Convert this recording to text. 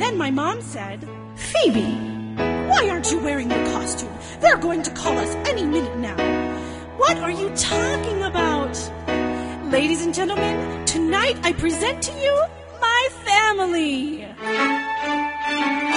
Then my mom said, "Phoebe, why aren't you wearing your costume? They're going to call us any minute now." "What are you talking about?" "Ladies and gentlemen, tonight I present to you my family."